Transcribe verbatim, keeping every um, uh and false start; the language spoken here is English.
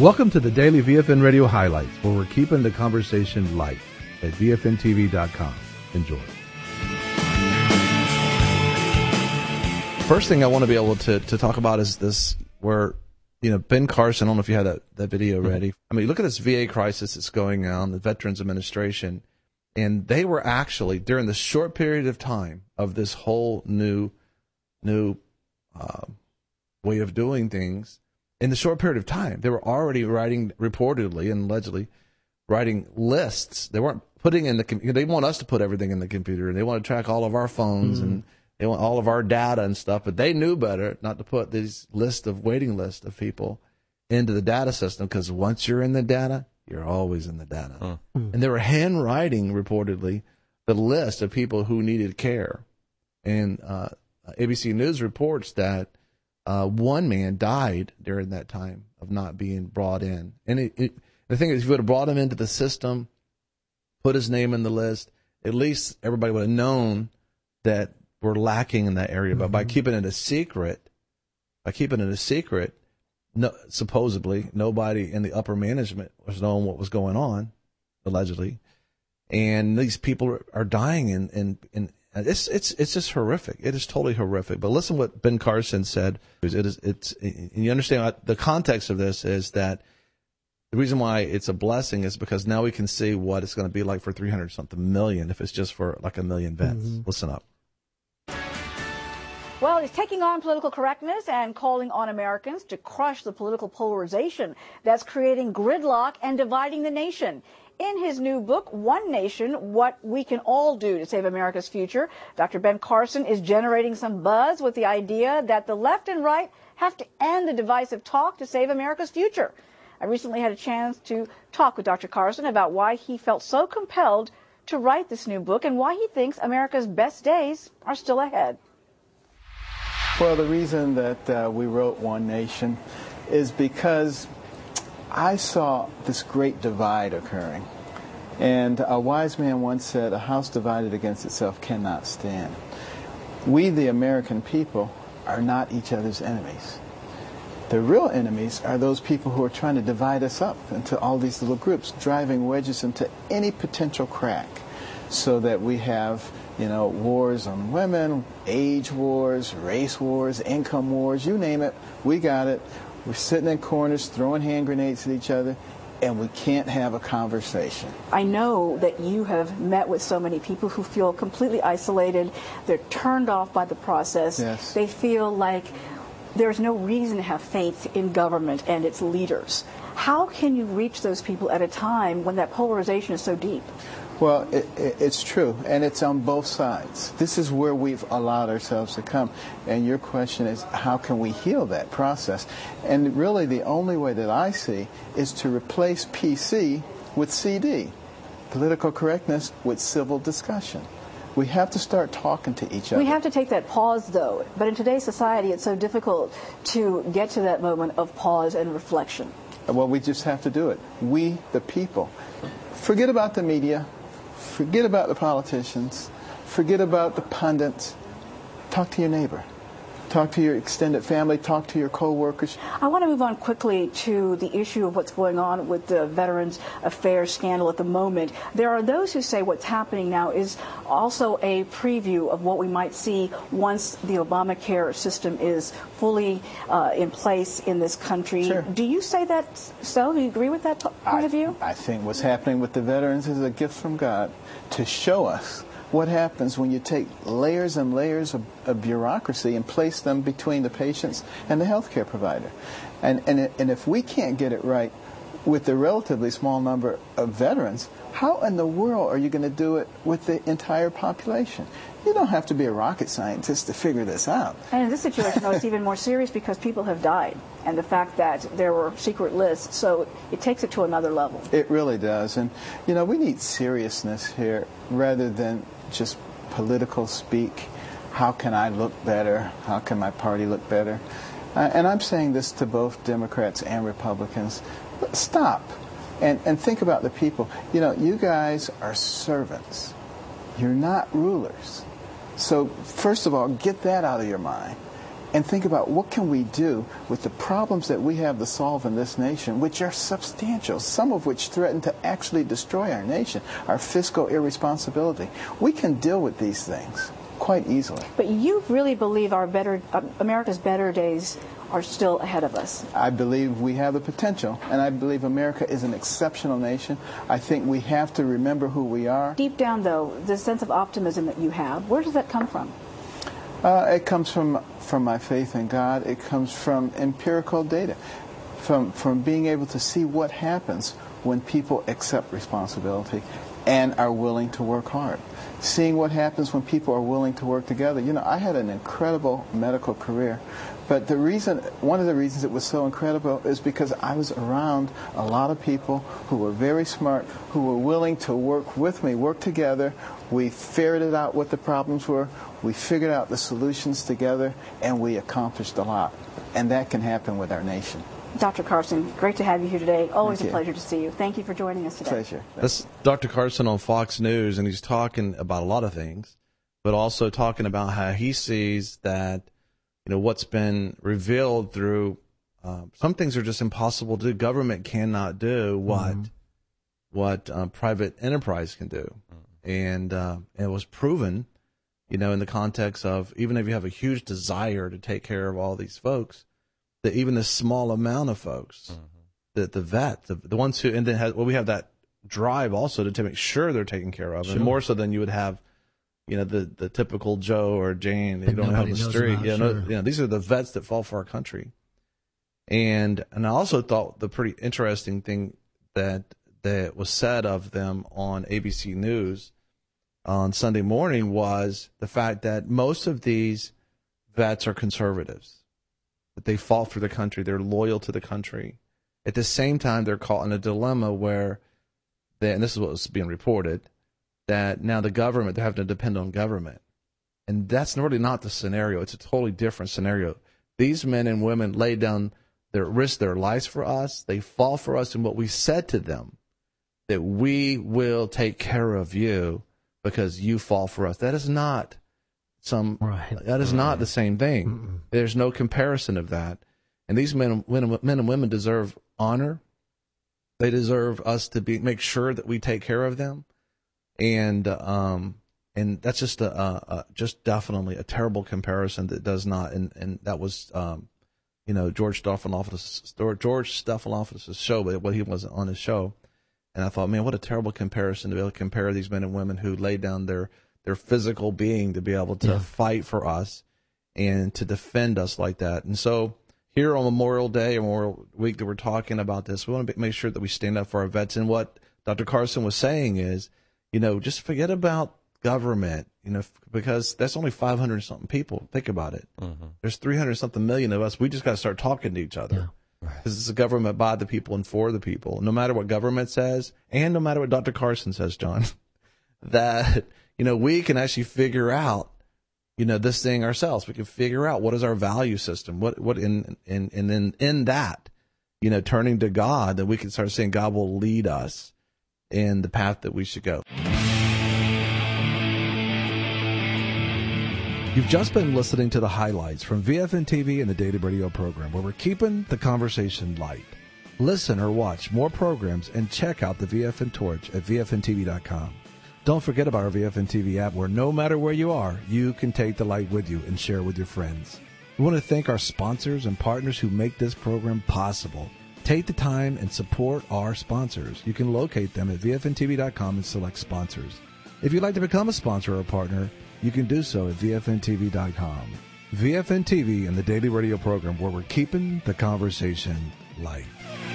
Welcome to the Daily V F N Radio Highlights, where we're keeping the conversation light at V F N T V dot com. Enjoy. First thing I want to be able to, to talk about is this, where, you know, Ben Carson, I don't know if you had that, that video ready. I mean, look at this V A crisis that's going on, the Veterans Administration, and they were actually, during the short period of time of this whole new, new uh, way of doing things, in the short period of time, they were already writing, reportedly and allegedly, writing lists. They weren't putting in the, they want us to put everything in the computer, and they want to track all of our phones, mm-hmm. and they want all of our data and stuff, but they knew better not to put these list of waiting list of people into the data system, because once you're in the data, you're always in the data. Huh. Mm-hmm. And they were handwriting, reportedly, the list of people who needed care. And uh, A B C News reports that uh, one man died during that time of not being brought in. And it, it, the thing is, if you would have brought him into the system, put his name in the list, at least everybody would have known that we're lacking in that area. But mm-hmm. by keeping it a secret, by keeping it a secret, no, supposedly nobody in the upper management was knowing what was going on, allegedly, and these people are, are dying, and and and it's it's it's just horrific. It is totally horrific. But listen, what Ben Carson said. It is it's and you understand the context of this is that the reason why it's a blessing is because now we can see what it's going to be like for three hundred something million if it's just for like a million vets. Mm-hmm. Listen up. Well, he's taking on political correctness and calling on Americans to crush the political polarization that's creating gridlock and dividing the nation. In his new book, One Nation, What We Can All Do to Save America's Future, Doctor Ben Carson is generating some buzz with the idea that the left and right have to end the divisive talk to save America's future. I recently had a chance to talk with Doctor Carson about why he felt so compelled to write this new book and why he thinks America's best days are still ahead. Well, the reason that uh, we wrote One Nation is because I saw this great divide occurring. And a wise man once said, a house divided against itself cannot stand. We, the American people, are not each other's enemies. The real enemies are those people who are trying to divide us up into all these little groups, driving wedges into any potential crack, so that we have, you know, wars on women, age wars, race wars, income wars, you name it, we got it. We're sitting in corners throwing hand grenades at each other, and we can't have a conversation. I know that you have met with so many people who feel completely isolated. They're turned off by the process. Yes. They feel like there's no reason to have faith in government and its leaders. How can you reach those people at a time when that polarization is so deep? Well, it, it, it's true, and it's on both sides. This is where we've allowed ourselves to come. And your question is, how can we heal that process? And really, the only way that I see is to replace P C with C D, political correctness with civil discussion. We have to start talking to each other. We have to take that pause, though. But in today's society, it's so difficult to get to that moment of pause and reflection. Well, we just have to do it. We, the people. Forget about the media. Forget about the politicians. Forget about the pundits. Talk to your neighbor. Talk to your extended family. Talk to your co-workers. I want to move on quickly to the issue of what's going on with the Veterans Affairs scandal at the moment. There are those who say what's happening now is also a preview of what we might see once the Obamacare system is fully uh, in place in this country. Sure. Do you say that so? Do you agree with that point I, of view? I think what's happening with the veterans is a gift from God to show us what happens when you take layers and layers of, of bureaucracy and place them between the patients and the healthcare provider. And, and, it, and if we can't get it right with the relatively small number of veterans, how in the world are you going to do it with the entire population? You don't have to be a rocket scientist to figure this out. And in this situation, though, it's even more serious because people have died, and the fact that there were secret lists, so it takes it to another level. It really does. And, you know, we need seriousness here rather than just political speak. How can I look better? How can my party look better? Uh, and I'm saying this to both Democrats and Republicans. Stop and, and think about the people. You know, you guys are servants. You're not rulers. So, first of all, get that out of your mind. and think about what can we do with the problems that we have to solve in this nation, which are substantial, some of which threaten to actually destroy our nation, our fiscal irresponsibility. We can deal with these things quite easily. But you really believe our better, uh, America's better days are still ahead of us. I believe we have the potential, and I believe America is an exceptional nation. I think we have to remember who we are. Deep down, though, the sense of optimism that you have, where does that come from? Uh, it comes from from my faith in God. It comes from empirical data, from from being able to see what happens when people accept responsibility and are willing to work hard. Seeing what happens when people are willing to work together. You know, I had an incredible medical career, but the reason, one of the reasons it was so incredible is because I was around a lot of people who were very smart, who were willing to work with me, work together. We ferreted out what the problems were. We figured out the solutions together, and we accomplished a lot. And that can happen with our nation. Doctor Carson, great to have you here today. Always Thank a you. pleasure to see you. Thank you for joining us today. Pleasure. That's Doctor Carson on Fox News, and he's talking about a lot of things, but also talking about how he sees that, you know, what's been revealed through uh, some things are just impossible to do. Government cannot do what mm-hmm. what uh, private enterprise can do, mm-hmm. and uh, it was proven, you know, in the context of even if you have a huge desire to take care of all these folks, that even this small amount of folks, mm-hmm. that the vet, the, the ones who, and then has, well, we have that drive also to, to make sure they're taken care of, sure. and more so than you would have, you know, the, the typical Joe or Jane that you don't have on the street. About, you know, sure. you know, these are the vets that fall for our country. And and I also thought the pretty interesting thing that that was said of them on A B C News on Sunday morning was the fact that most of these vets are conservatives. That they fought for the country, they're loyal to the country. At the same time, they're caught in a dilemma where, they, and this is what was being reported, that now the government, they're having to depend on government. And that's really not the scenario. It's a totally different scenario. These men and women lay down their risk their lives for us. They fall for us, and what we said to them, that we will take care of you because you fall for us. That is not some. Right. That is right. not the same thing. Mm-mm. There's no comparison of that. And these men, men, men and women deserve honor. They deserve us to be make sure that we take care of them. And um, and that's just a, a, a just definitely a terrible comparison that does not. And, and that was um, you know, George Stephanopoulos' George Stephanopoulos' show, but well, he wasn't on his show. And I thought, man, what a terrible comparison to be able to compare these men and women who lay down their their physical being to be able to yeah. fight for us and to defend us like that. And so here on Memorial Day or Memorial Week that we're talking about this, we want to make sure that we stand up for our vets. And what Doctor Carson was saying is, you know, just forget about government, you know, because that's only five hundred something people. Think about it. Mm-hmm. There's three hundred something million of us. We just got to start talking to each other. Yeah. Because it's a government by the people and for the people. No matter what government says, and no matter what Doctor Carson says, John, that, you know, we can actually figure out, you know, this thing ourselves. We can figure out what is our value system. What, what in, in, and then in that, you know, turning to God, that we can start saying God will lead us in the path that we should go. You've just been listening to the highlights from V F N T V and the Daily Radio program, where we're keeping the conversation light. Listen or watch more programs and check out the V F N Torch at V F N T V dot com. Don't forget about our V F N T V app, where no matter where you are, you can take the light with you and share with your friends. We want to thank our sponsors and partners who make this program possible. Take the time and support our sponsors. You can locate them at V F N T V dot com and select sponsors. If you'd like to become a sponsor or a partner, you can do so at V F N T V dot com. V F N T V and the Daily Radio program, where we're keeping the conversation light.